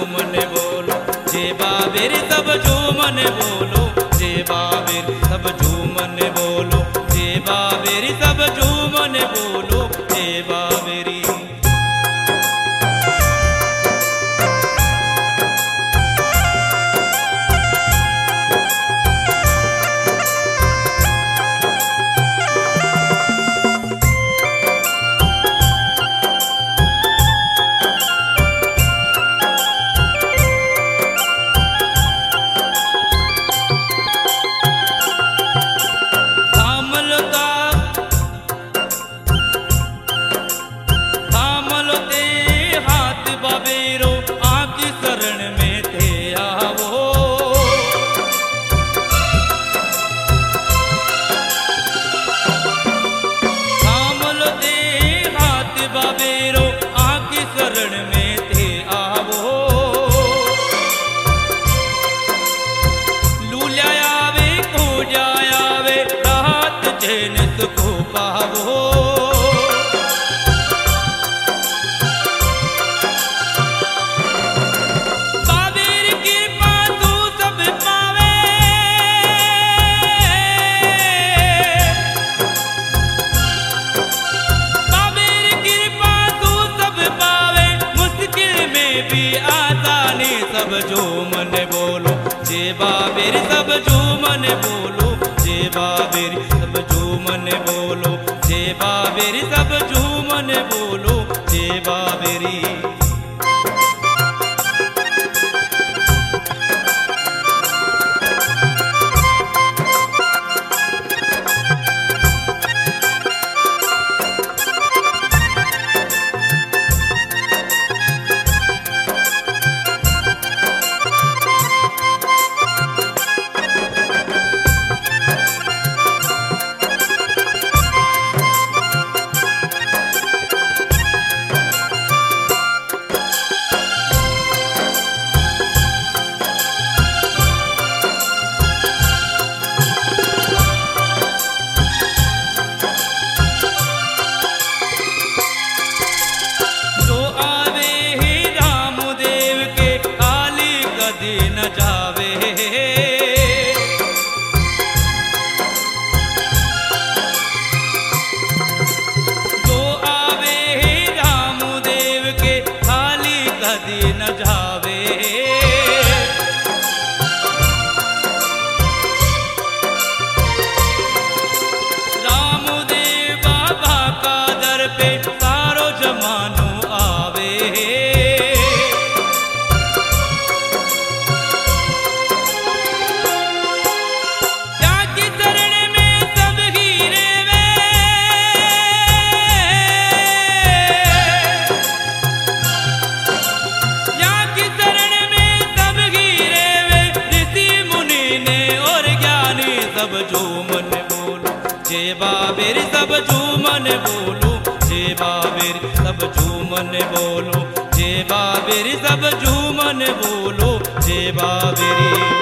झूमन बोलो जे बाबेर सब झूमन बोलो जे बाबेर सब झूमन बोलो जे बाबेर सब झूमन बोलो जे बाबेरी। बाबेरो आपकी शरण में थे आवो, थाम लो दे हाथ बाबेरो आपकी शरण में थे आवो। लूल्या आवे को जायावे राहत चैन सुख पावो। सब झूमन बोलो जे बाबेर सब झूमन बोलो जे बाबेर सब झूमन बोलो जे बाबेर सब झूमन बोलो जे बाबेरी। न जावे जो आवे रामदेव के खाली कदी न जावे। रामदेव बाबा का दर पे सारो जमानो आवे। सब झूमन बोलो जे बाबेर सब झूमन बोलो जे बाबेर सब झूमन बोलो जे बाबेर सब झूमन बोलो जे बाबेरी।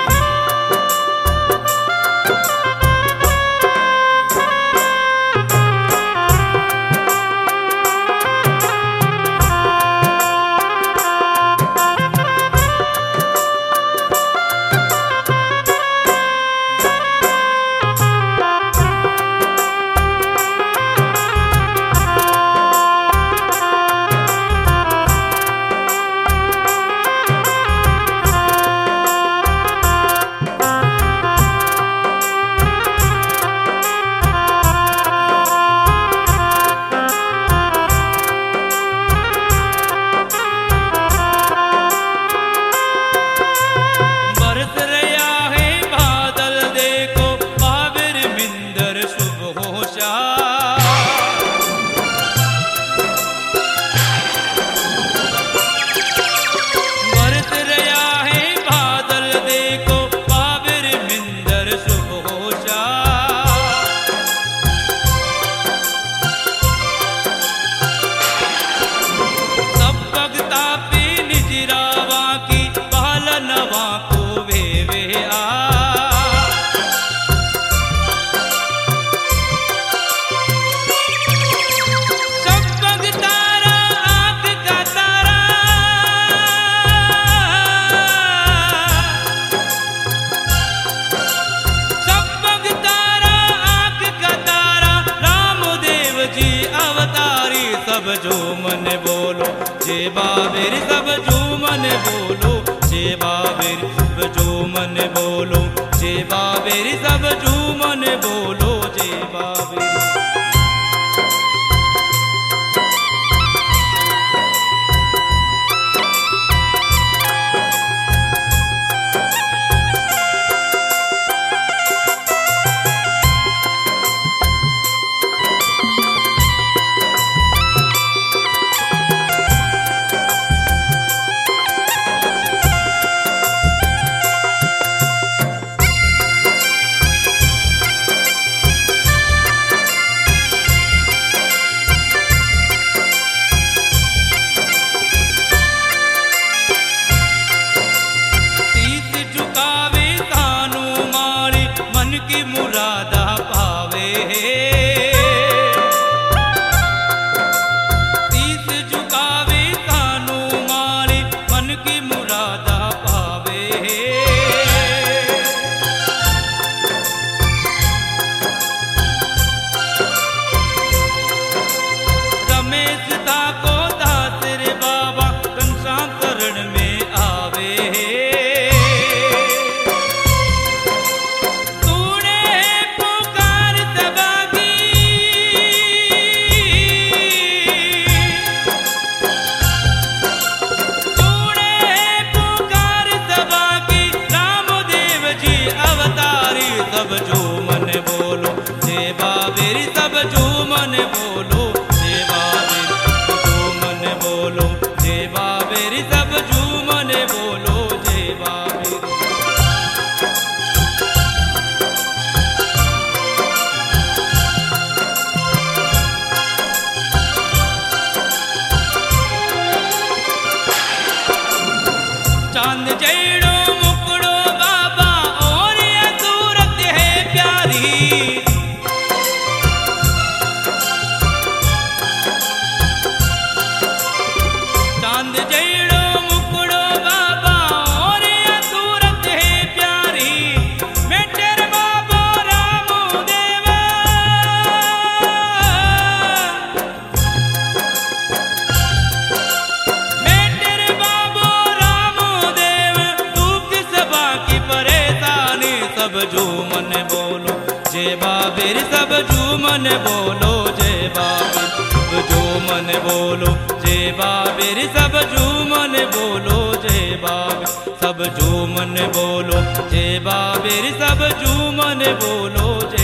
झूमन बोलो जय बाबेर सब झूमन बोलो जय बाबेर सब झूमन बोलो जय बाबेर सब झूमन बोलो जय बाबेर। की मुरादा पावे तीस झुकावे कानू मारे मन की मुरादा पावे। रमेश दा को दासर बाबा घनश्याम शरण में आवे। सब झूमन बोलो जय बाबेर सब झूमन बोलो जय बाबेर झूमन बोलो जय बाबेर सब झूमन बोलो जय बाबेर। चांद जैड़ो मुकड़ो बाबा और ये सूरत है प्यारी। चांद जैड़ो मुकड़ो बाबा और ये सूरत है प्यारी। मैं तेरे बाबा रामो देव मैं तेरे बाबा सब झूमन बोलो जय बाबेर सब झूमन बोलो जय बाबेर सब झूमन बोलो जय बाबेर सब झूमन बोलो जय बाबेर सब झूमन बोलो जय बाबेर सब झूमन बोलो जय